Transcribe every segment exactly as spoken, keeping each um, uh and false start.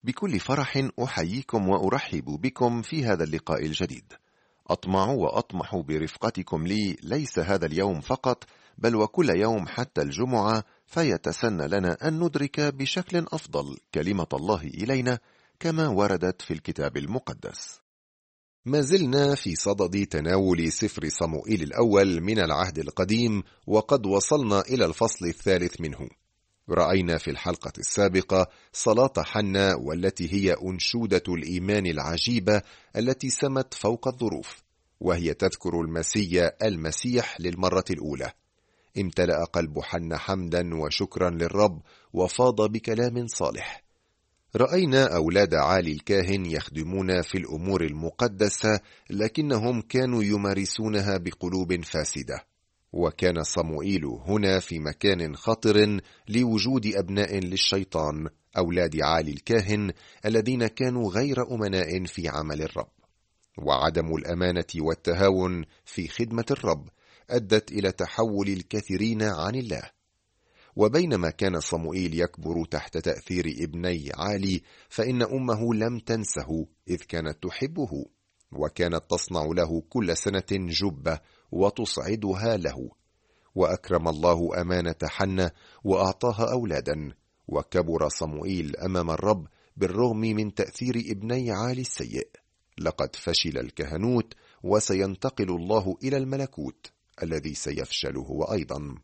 بكل فرح أحييكم وأرحب بكم في هذا اللقاء الجديد. أطمع وأطمح برفقتكم لي ليس هذا اليوم فقط، بل وكل يوم حتى الجمعة، فيتسنى لنا أن ندرك بشكل أفضل كلمة الله إلينا كما وردت في الكتاب المقدس. ما زلنا في صدد تناول سفر صموئيل الأول من العهد القديم، وقد وصلنا إلى الفصل الثالث منه. رأينا في الحلقة السابقة صلاة حنا، والتي هي أنشودة الإيمان العجيبة التي سمت فوق الظروف، وهي تذكر المسيا المسيح للمرة الأولى. امتلأ قلب حنا حمدا وشكرا للرب، وفاض بكلام صالح. رأينا أولاد عالي الكاهن يخدمون في الأمور المقدسة، لكنهم كانوا يمارسونها بقلوب فاسدة. وكان صموئيل هنا في مكان خطر لوجود أبناء للشيطان، أولاد عالي الكاهن، الذين كانوا غير أمناء في عمل الرب. وعدم الأمانة والتهاون في خدمة الرب أدت إلى تحول الكثيرين عن الله. وبينما كان صموئيل يكبر تحت تأثير ابني عالي، فإن أمه لم تنسه، إذ كانت تحبه، وكانت تصنع له كل سنة جبة وتصعدها له. وأكرم الله أمانة حنة وأعطاها أولادا، وكبر صموئيل أمام الرب بالرغم من تأثير ابني عالي السيء. لقد فشل الكهنوت، وسينتقل الله إلى الملكوت الذي سيفشل هو أيضا.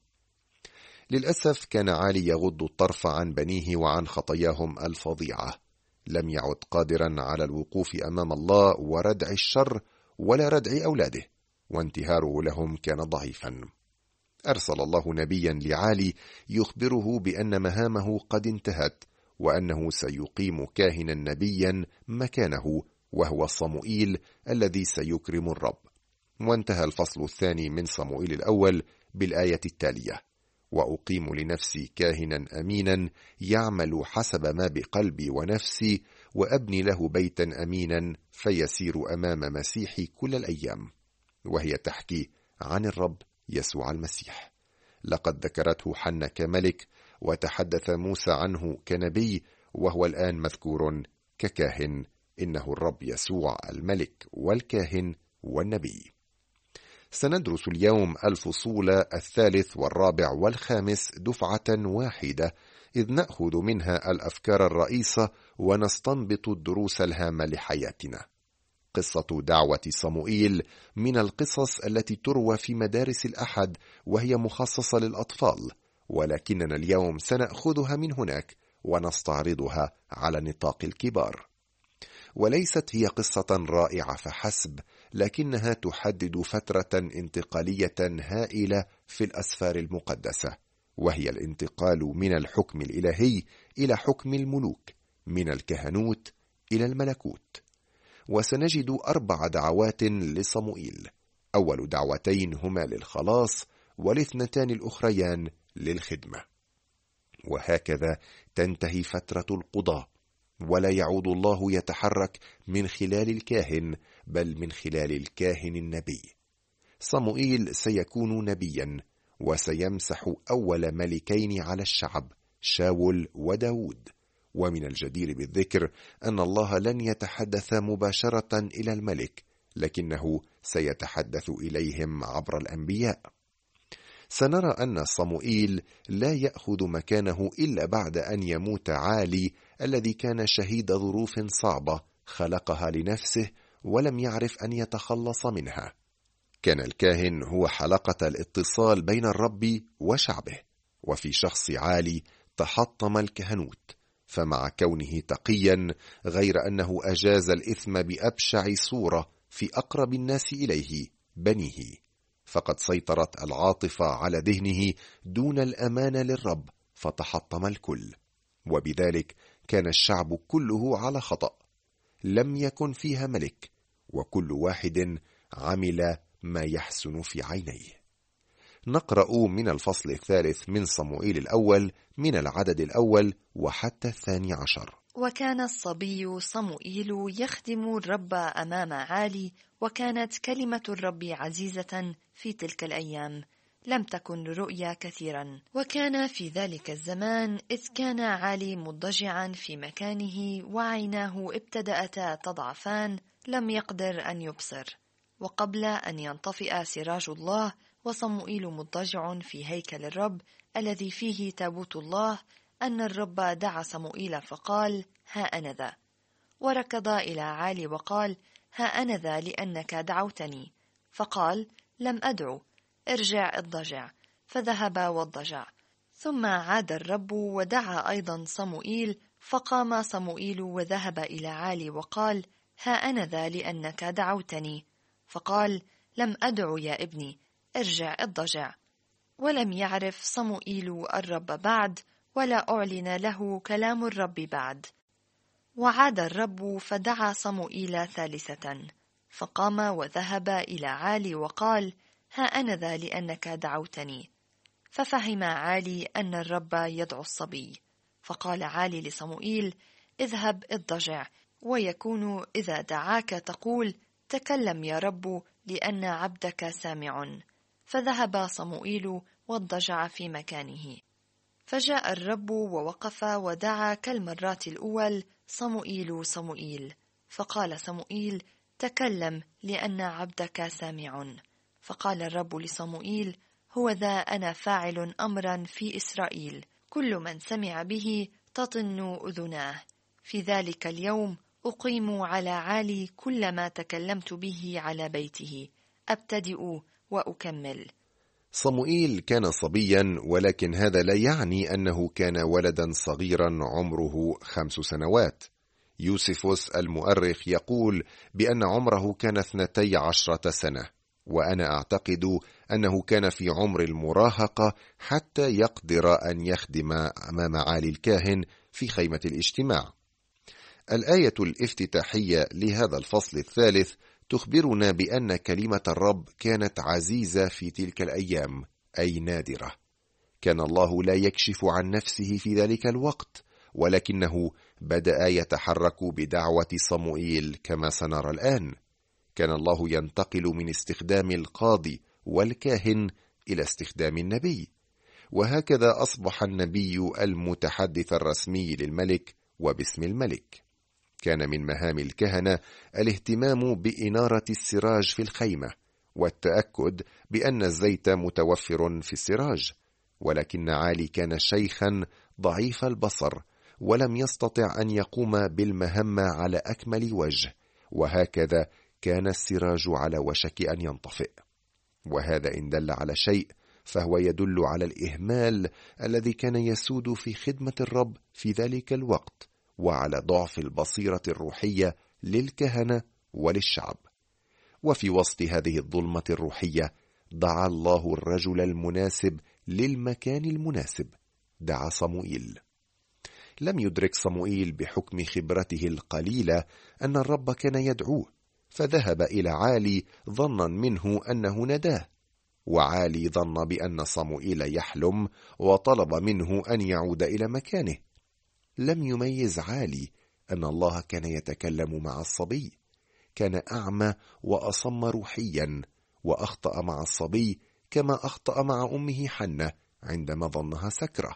للأسف كان عالي يغض الطرف عن بنيه وعن خطاياهم الفظيعة. لم يعد قادرا على الوقوف أمام الله وردع الشر ولا ردع أولاده، وانتهاره لهم كان ضعيفا. أرسل الله نبيا لعالي يخبره بأن مهامه قد انتهت، وأنه سيقيم كاهنا نبيا مكانه، وهو صموئيل الذي سيكرم الرب. وانتهى الفصل الثاني من صموئيل الأول بالآية التالية: وأقيم لنفسي كاهنا أمينا يعمل حسب ما بقلبي ونفسي، وأبني له بيتا أمينا فيسير أمام مسيحي كل الأيام. وهي تحكي عن الرب يسوع المسيح. لقد ذكرته حنة كملك، وتحدث موسى عنه كنبي، وهو الآن مذكور ككاهن. إنه الرب يسوع الملك والكاهن والنبي. سندرس اليوم الفصول الثالث والرابع والخامس دفعة واحدة، إذ نأخذ منها الأفكار الرئيسة ونستنبط الدروس الهامة لحياتنا. قصة دعوة صموئيل من القصص التي تروى في مدارس الأحد، وهي مخصصة للأطفال، ولكننا اليوم سنأخذها من هناك ونستعرضها على نطاق الكبار. وليست هي قصة رائعة فحسب، لكنها تحدد فترة انتقالية هائلة في الأسفار المقدسة، وهي الانتقال من الحكم الإلهي إلى حكم الملوك، من الكهنوت إلى الملكوت. وسنجد أربع دعوات لصموئيل. أول دعوتين هما للخلاص، والاثنتان الأخريان للخدمة. وهكذا تنتهي فترة القضاء، ولا يعود الله يتحرك من خلال الكاهن، بل من خلال الكاهن النبي. صموئيل سيكون نبيا، وسيمسح أول ملكين على الشعب، شاول وداود. ومن الجدير بالذكر أن الله لن يتحدث مباشرة إلى الملك، لكنه سيتحدث إليهم عبر الأنبياء. سنرى أن صموئيل لا يأخذ مكانه إلا بعد أن يموت عالي، الذي كان شهيد ظروف صعبة خلقها لنفسه ولم يعرف أن يتخلص منها. كان الكاهن هو حلقة الاتصال بين الرب وشعبه، وفي شخص عالي تحطم الكهنوت، فمع كونه تقيا، غير أنه أجاز الإثم بأبشع صورة في أقرب الناس إليه، بنيه، فقد سيطرت العاطفة على ذهنه دون الأمانة للرب، فتحطم الكل. وبذلك كان الشعب كله على خطأ، لم يكن فيها ملك، وكل واحد عمل ما يحسن في عينيه. نقرأ من الفصل الثالث من صموئيل الأول، من العدد الأول وحتى الثاني عشر. وكان الصبي صموئيل يخدم الرب أمام عالي، وكانت كلمة الرب عزيزة في تلك الأيام، لم تكن رؤيا كثيرا. وكان في ذلك الزمان إذ كان عالي مضجعا في مكانه وعيناه ابتدأتا تضعفان لم يقدر أن يبصر. وقبل أن ينطفئ سراج الله وصموئيل مضطجع في هيكل الرب الذي فيه تابوت الله، أن الرب دعا صموئيل فقال: ها أنا ذا. وركض إلى عالي وقال: ها أنا ذا لأنك دعوتني. فقال: لم أدعو، ارجع اضطجع. فذهب واضطجع. ثم عاد الرب ودعا أيضا صموئيل، فقام صموئيل وذهب إلى عالي وقال: ها أنا ذا لأنك دعوتني. فقال: لم أدعو يا ابني، ارجع اضطجع. ولم يعرف صموئيل الرب بعد، ولا أعلن له كلام الرب بعد. وعاد الرب فدعا صموئيل ثالثة، فقام وذهب إلى عالي وقال: ها أنا ذا لأنك دعوتني. ففهم عالي أن الرب يدعو الصبي. فقال عالي لصموئيل: اذهب اضطجع، ويكون إذا دعاك تقول: تكلم يا رب، لأن عبدك سامع. فذهب صموئيل واضطجع في مكانه. فجاء الرب ووقف ودعا كالمرات الأول: صموئيل صموئيل. فقال صموئيل: تكلم، لأن عبدك سامع. فقال الرب لصموئيل: هو ذا أنا فاعل أمرا في إسرائيل، كل من سمع به تطن أذناه. في ذلك اليوم أقيم على عالي كل ما تكلمت به على بيته، أبتدئ وأكمل. صموئيل كان صبيا، ولكن هذا لا يعني أنه كان ولدا صغيرا عمره خمس سنوات. يوسفوس المؤرخ يقول بأن عمره كان اثنتي عشرة سنة، وأنا أعتقد أنه كان في عمر المراهقة حتى يقدر أن يخدم أمام عالي الكاهن في خيمة الاجتماع. الآية الافتتاحية لهذا الفصل الثالث تخبرنا بأن كلمة الرب كانت عزيزة في تلك الأيام، أي نادرة. كان الله لا يكشف عن نفسه في ذلك الوقت، ولكنه بدأ يتحرك بدعوة صموئيل كما سنرى الآن. كان الله ينتقل من استخدام القاضي والكاهن إلى استخدام النبي، وهكذا أصبح النبي المتحدث الرسمي للملك وباسم الملك. كان من مهام الكهنة الاهتمام بإنارة السراج في الخيمة، والتأكد بأن الزيت متوفر في السراج. ولكن عالي كان شيخا ضعيف البصر، ولم يستطع أن يقوم بالمهمة على أكمل وجه، وهكذا كان السراج على وشك أن ينطفئ. وهذا إن دل على شيء فهو يدل على الإهمال الذي كان يسود في خدمة الرب في ذلك الوقت، وعلى ضعف البصيرة الروحية للكهنة وللشعب. وفي وسط هذه الظلمة الروحية دعا الله الرجل المناسب للمكان المناسب، دعا صموئيل. لم يدرك صموئيل بحكم خبرته القليلة أن الرب كان يدعوه، فذهب إلى عالي ظنا منه أنه نداه، وعالي ظن بأن صموئيل يحلم وطلب منه أن يعود إلى مكانه. لم يميز عالي أن الله كان يتكلم مع الصبي. كان أعمى وأصم روحيا، وأخطأ مع الصبي كما أخطأ مع أمه حنة عندما ظنها سكرة.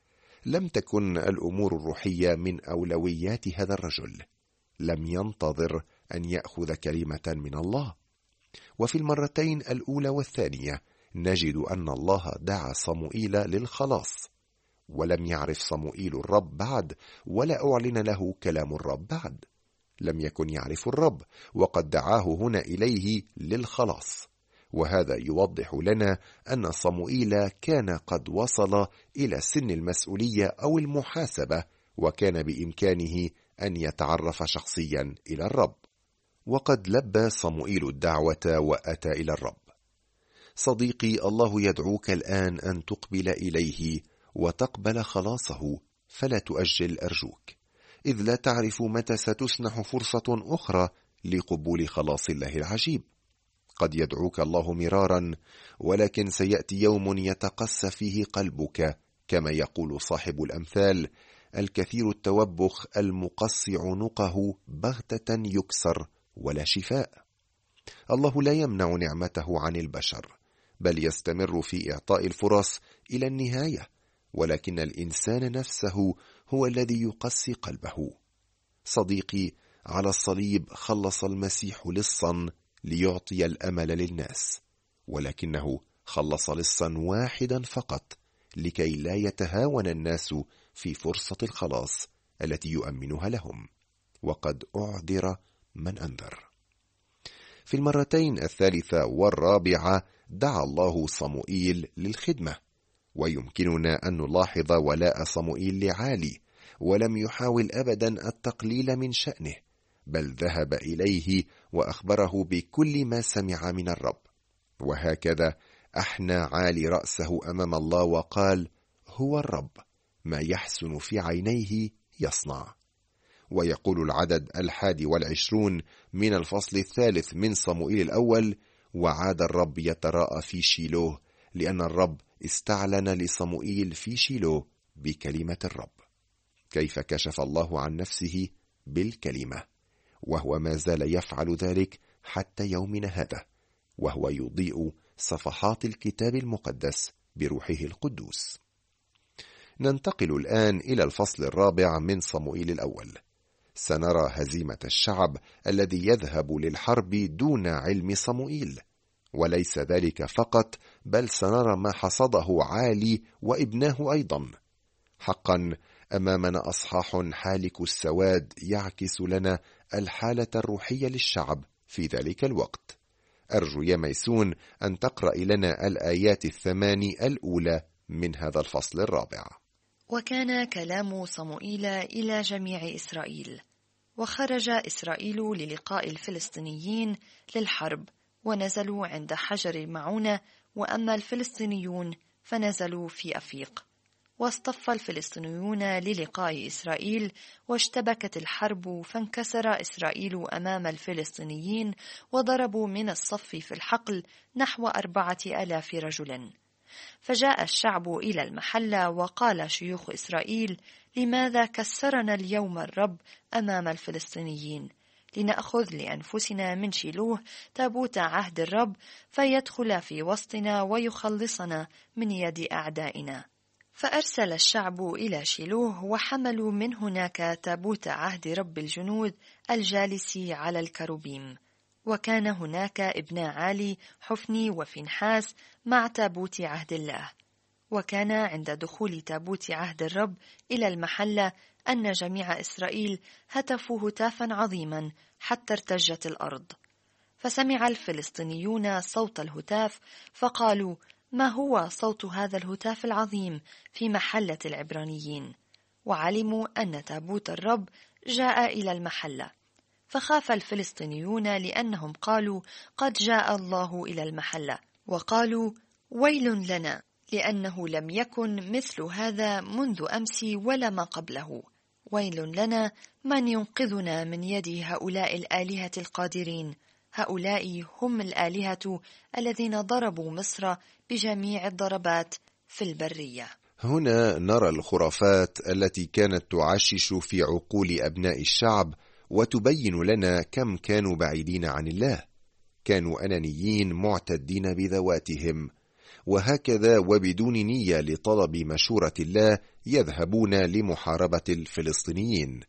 لم تكن الأمور الروحية من أولويات هذا الرجل. لم ينتظر أن يأخذ كلمة من الله. وفي المرتين الأولى والثانية نجد أن الله دعا صموئيل للخلاص، ولم يعرف صموئيل الرب بعد، ولا أعلن له كلام الرب بعد. لم يكن يعرف الرب، وقد دعاه هنا إليه للخلاص. وهذا يوضح لنا أن صموئيل كان قد وصل إلى سن المسؤولية أو المحاسبة، وكان بإمكانه أن يتعرف شخصيا إلى الرب. وقد لبى صموئيل الدعوة وأتى إلى الرب. صديقي، الله يدعوك الآن أن تقبل إليه وتقبل خلاصه، فلا تؤجل أرجوك، إذ لا تعرف متى ستسنح فرصة أخرى لقبول خلاص الله العجيب. قد يدعوك الله مرارا، ولكن سيأتي يوم يتقسى فيه قلبك، كما يقول صاحب الأمثال: الكثير التوبخ المقص عنقه بغتة يكسر ولا شفاء. الله لا يمنع نعمته عن البشر، بل يستمر في إعطاء الفرص إلى النهاية، ولكن الإنسان نفسه هو الذي يقسي قلبه. صديقي، على الصليب خلص المسيح لصا ليعطي الأمل للناس، ولكنه خلص لصا واحدا فقط لكي لا يتهاون الناس في فرصة الخلاص التي يؤمنها لهم، وقد أعذر من أنذر. في المرتين الثالثة والرابعة دعا الله صموئيل للخدمة، ويمكننا أن نلاحظ ولاء صموئيل لعالي، ولم يحاول أبدا التقليل من شأنه، بل ذهب إليه وأخبره بكل ما سمع من الرب. وهكذا أحنى عالي رأسه أمام الله وقال: هو الرب، ما يحسن في عينيه يصنع. ويقول العدد الحادي والعشرون من الفصل الثالث من صموئيل الأول: وعاد الرب يتراءى في شيلوه، لأن الرب استعلن لصموئيل في شيلوه بكلمة الرب. كيف كشف الله عن نفسه؟ بالكلمة، وهو ما زال يفعل ذلك حتى يومنا هذا، وهو يضيء صفحات الكتاب المقدس بروحه القدوس. ننتقل الآن إلى الفصل الرابع من صموئيل الأول. سنرى هزيمة الشعب الذي يذهب للحرب دون علم صموئيل، وليس ذلك فقط، بل سنرى ما حصده عالي وابناه أيضا. حقا أمامنا أصحاح حالك السواد يعكس لنا الحالة الروحية للشعب في ذلك الوقت. أرجو يا ميسون أن تقرأ لنا الآيات الثماني الأولى من هذا الفصل الرابع. وكان كلام صموئيل إلى جميع إسرائيل، وخرج إسرائيل للقاء الفلسطينيين للحرب، ونزلوا عند حجر المعونة، وأما الفلسطينيون فنزلوا في أفيق. واصطف الفلسطينيون للقاء إسرائيل، واشتبكت الحرب، فانكسر إسرائيل أمام الفلسطينيين، وضربوا من الصف في الحقل نحو أربعة آلاف رجل. فجاء الشعب إلى المحلة، وقال شيوخ إسرائيل: لماذا كسرنا اليوم الرب أمام الفلسطينيين؟ لنأخذ لأنفسنا من شيلوه تابوت عهد الرب، فيدخل في وسطنا ويخلصنا من يد أعدائنا. فأرسل الشعب إلى شيلوه، وحملوا من هناك تابوت عهد رب الجنود الجالس على الكروبيم. وكان هناك ابنا عالي حفني وفنحاس مع تابوت عهد الله. وكان عند دخول تابوت عهد الرب إلى المحلة أن جميع إسرائيل هتفوا هتافا عظيما حتى ارتجت الأرض. فسمع الفلسطينيون صوت الهتاف، فقالوا: ما هو صوت هذا الهتاف العظيم في محلة العبرانيين؟ وعلموا أن تابوت الرب جاء إلى المحلة. فخاف الفلسطينيون لأنهم قالوا: قد جاء الله إلى المحلة. وقالوا: ويل لنا، لأنه لم يكن مثل هذا منذ أمس ولا ما قبله. ويل لنا، من ينقذنا من يد هؤلاء الآلهة القادرين؟ هؤلاء هم الآلهة الذين ضربوا مصر بجميع الضربات في البرية. هنا نرى الخرافات التي كانت تعشش في عقول أبناء الشعب، وتبين لنا كم كانوا بعيدين عن الله. كانوا أنانيين معتدين بذواتهم، وهكذا وبدون نية لطلب مشورة الله يذهبون لمحاربة الفلسطينيين.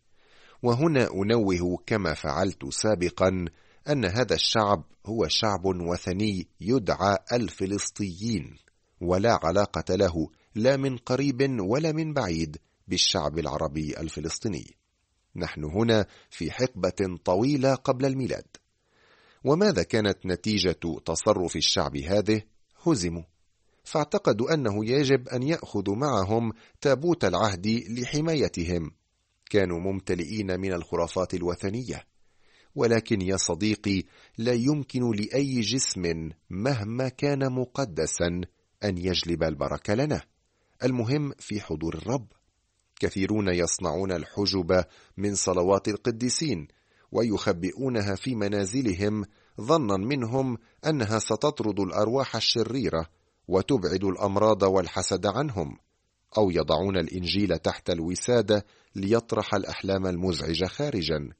وهنا أنوه كما فعلت سابقا أن هذا الشعب هو شعب وثني يدعى الفلسطيين، ولا علاقة له لا من قريب ولا من بعيد بالشعب العربي الفلسطيني. نحن هنا في حقبة طويلة قبل الميلاد. وماذا كانت نتيجة تصرف الشعب هذه؟ هزموا، فاعتقدوا أنه يجب أن يأخذوا معهم تابوت العهد لحمايتهم. كانوا ممتلئين من الخرافات الوثنية. ولكن يا صديقي، لا يمكن لأي جسم مهما كان مقدسا أن يجلب البركة لنا. المهم في حضور الرب. كثيرون يصنعون الحجب من صلوات القديسين ويخبئونها في منازلهم، ظنا منهم أنها ستطرد الأرواح الشريرة وتبعد الأمراض والحسد عنهم، أو يضعون الإنجيل تحت الوسادة ليطرح الأحلام المزعجة خارجا.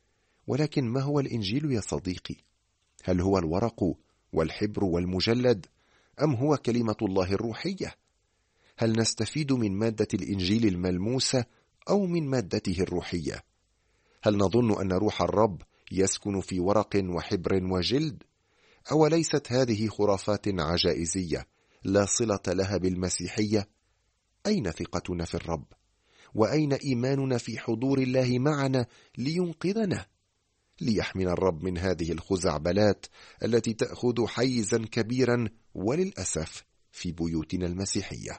ولكن ما هو الإنجيل يا صديقي؟ هل هو الورق والحبر والمجلد، أم هو كلمة الله الروحية؟ هل نستفيد من مادة الإنجيل الملموسة أو من مادته الروحية؟ هل نظن أن روح الرب يسكن في ورق وحبر وجلد؟ أوليست هذه خرافات عجائزية لا صلة لها بالمسيحية؟ أين ثقتنا في الرب؟ وأين إيماننا في حضور الله معنا لينقذنا؟ ليحمينا الرب من هذه الخزعبلات التي تأخذ حيزا كبيرا وللأسف في بيوتنا المسيحية.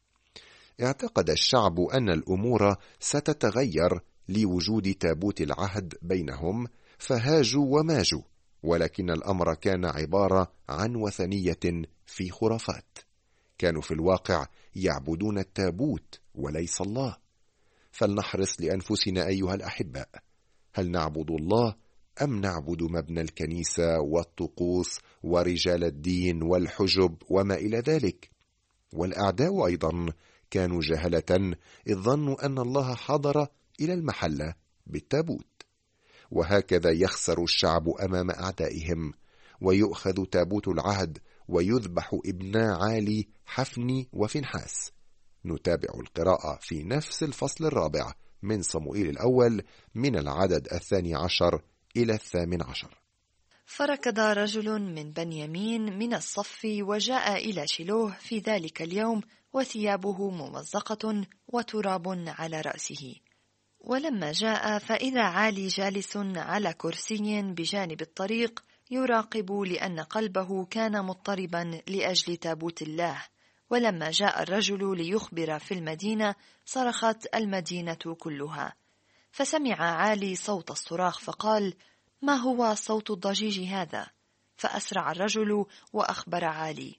اعتقد الشعب أن الأمور ستتغير لوجود تابوت العهد بينهم، فهاجوا وماجوا، ولكن الأمر كان عبارة عن وثنية في خرافات. كانوا في الواقع يعبدون التابوت وليس الله. فلنحرص لأنفسنا أيها الأحباء، هل نعبد الله أم نعبد مبنى الكنيسة والطقوس ورجال الدين والحجب وما إلى ذلك؟ والأعداء أيضا كانوا جهلة إذ ظنوا أن الله حضر إلى المحلة بالتابوت. وهكذا يخسر الشعب أمام أعدائهم، ويؤخذ تابوت العهد ويذبح ابنا عالي حفني وفنحاس. نتابع القراءة في نفس الفصل الرابع من صموئيل الأول من العدد الثاني عشر إلى الثامن عشر. فركض رجل من بنيامين من الصف وجاء إلى شيلوه في ذلك اليوم وثيابه ممزقة وتراب على رأسه. ولما جاء فإذا عالي جالس على كرسي بجانب الطريق يراقب، لأن قلبه كان مضطربا لأجل تابوت الله. ولما جاء الرجل ليخبر في المدينة صرخت المدينة كلها. فسمع عالي صوت الصراخ فقال: ما هو صوت الضجيج هذا؟ فأسرع الرجل وأخبر عالي.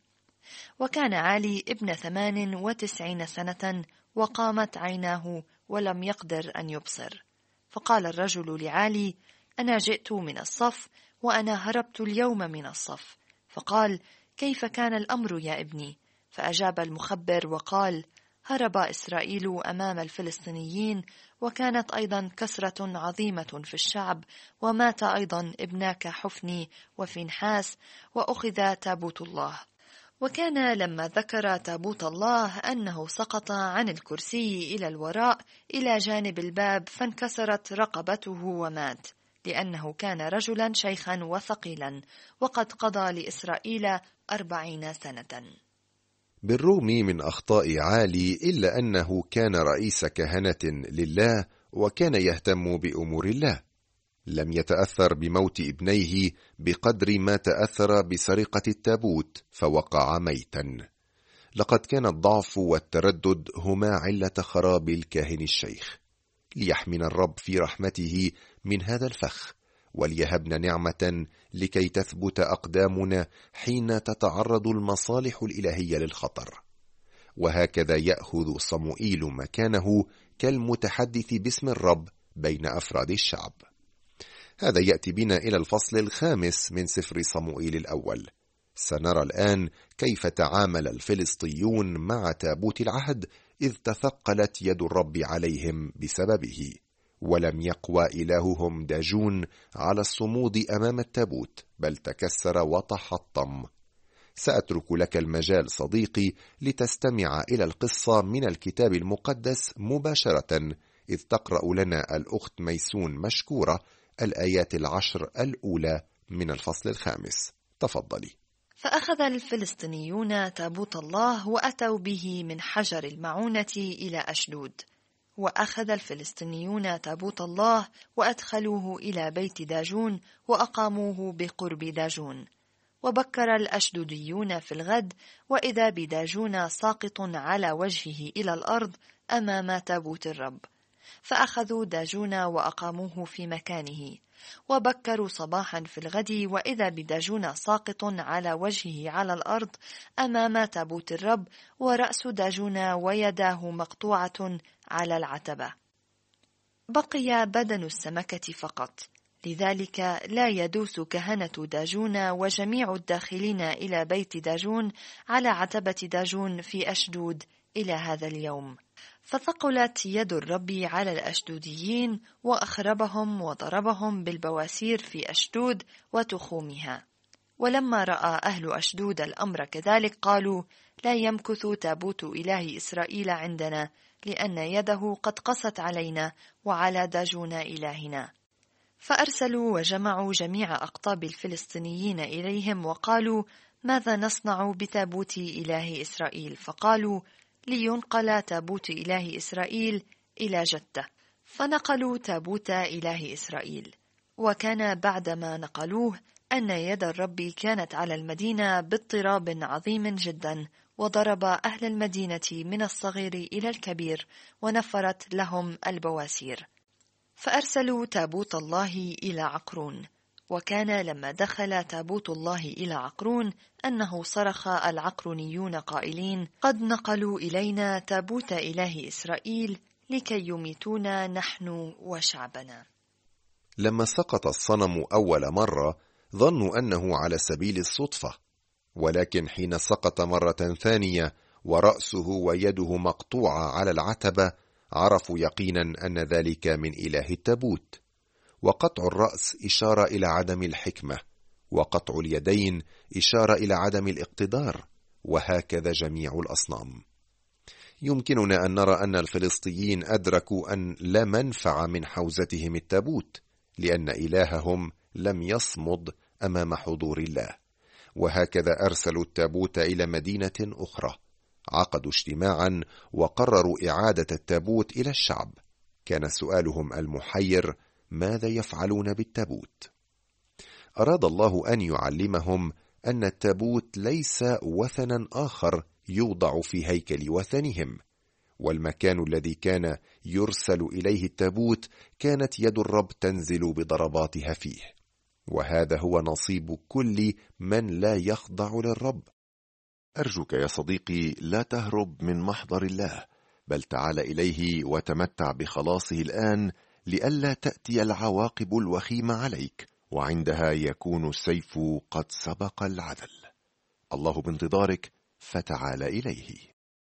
وكان عالي ابن ثمان وتسعين سنة، وقامت عيناه ولم يقدر أن يبصر. فقال الرجل لعالي: أنا جئت من الصف، وأنا هربت اليوم من الصف. فقال: كيف كان الأمر يا ابني؟ فأجاب المخبر وقال: هرب إسرائيل أمام الفلسطينيين، وكانت أيضا كسرة عظيمة في الشعب، ومات أيضا ابناك حفني وفنحاس، وأخذ تابوت الله. وكان لما ذكر تابوت الله أنه سقط عن الكرسي إلى الوراء إلى جانب الباب، فانكسرت رقبته ومات، لأنه كان رجلا شيخا وثقيلا، وقد قضى لإسرائيل أربعين سنة. بالرغم من أخطاء عالي إلا أنه كان رئيس كهنة لله، وكان يهتم بأمور الله. لم يتأثر بموت ابنيه بقدر ما تأثر بسرقة التابوت فوقع ميتا. لقد كان الضعف والتردد هما علة خراب الكاهن الشيخ. ليحمينا الرب في رحمته من هذا الفخ، وليهبنا نعمة لكي تثبت أقدامنا حين تتعرض المصالح الإلهية للخطر. وهكذا يأخذ صموئيل مكانه كالمتحدث باسم الرب بين أفراد الشعب. هذا يأتي بنا إلى الفصل الخامس من سفر صموئيل الأول. سنرى الآن كيف تعامل الفلسطيون مع تابوت العهد إذ تثقلت يد الرب عليهم بسببه، ولم يقوى إلههم داجون على الصمود أمام التابوت، بل تكسر وتحطم. سأترك لك المجال صديقي لتستمع إلى القصة من الكتاب المقدس مباشرة، إذ تقرأ لنا الأخت ميسون مشكورة الآيات العشر الأولى من الفصل الخامس. تفضلي. فأخذ الفلسطينيون تابوت الله وأتوا به من حجر المعونة إلى أشدود. وأخذ الفلسطينيون تابوت الله وأدخلوه إلى بيت داجون وأقاموه بقرب داجون. وبكر الأشدوديون في الغد، وإذا بداجون ساقط على وجهه إلى الأرض أمام تابوت الرب. فأخذوا داجون وأقاموه في مكانه. وبكروا صباحا في الغد، وإذا بداجون ساقط على وجهه على الأرض أمام تابوت الرب، ورأس داجون ويداه مقطوعة على العتبة. بقي بدن السمكة فقط، لذلك لا يدوس كهنة داجون وجميع الداخلين إلى بيت داجون على عتبة داجون في أشدود إلى هذا اليوم. فثقلت يد الرب على الأشدوديين، وأخربهم وضربهم بالبواسير في أشدود وتخومها. ولما رأى أهل أشدود الأمر كذلك قالوا: لا يمكث تابوت إله إسرائيل عندنا، لأن يده قد قست علينا وعلى داجون إلهنا. فأرسلوا وجمعوا جميع أقطاب الفلسطينيين إليهم وقالوا: ماذا نصنع بتابوت إله إسرائيل؟ فقالوا: لينقل تابوت إله إسرائيل إلى جدة. فنقلوا تابوت إله إسرائيل. وكان بعدما نقلوه أن يد الرب كانت على المدينة باضطراب عظيم جدا، وضرب أهل المدينة من الصغير إلى الكبير، ونفرت لهم البواسير. فأرسلوا تابوت الله إلى عقرون. وكان لما دخل تابوت الله إلى عقرون أنه صرخ العقرونيون قائلين: قد نقلوا إلينا تابوت إله إسرائيل لكي يميتونا نحن وشعبنا. لما سقط الصنم أول مرة ظنوا أنه على سبيل الصدفة، ولكن حين سقط مرة ثانية ورأسه ويده مقطوعة على العتبة عرفوا يقينا أن ذلك من إله التابوت. وقطع الرأس إشارة إلى عدم الحكمة، وقطع اليدين إشارة إلى عدم الاقتدار، وهكذا جميع الأصنام. يمكننا أن نرى أن الفلسطينيين أدركوا أن لا منفع من حوزتهم التابوت، لأن إلههم لم يصمد أمام حضور الله. وهكذا أرسلوا التابوت إلى مدينة أخرى، عقدوا اجتماعا وقرروا إعادة التابوت إلى الشعب. كان سؤالهم المحير: ماذا يفعلون بالتابوت؟ أراد الله أن يعلمهم أن التابوت ليس وثنا آخر يوضع في هيكل وثنهم، والمكان الذي كان يرسل إليه التابوت كانت يد الرب تنزل بضرباتها فيه. وهذا هو نصيب كل من لا يخضع للرب. أرجوك يا صديقي لا تهرب من محضر الله، بل تعال إليه وتمتع بخلاصه الآن، لئلا تأتي العواقب الوخيمة عليك، وعندها يكون السيف قد سبق العدل. الله بانتظارك، فتعال إليه.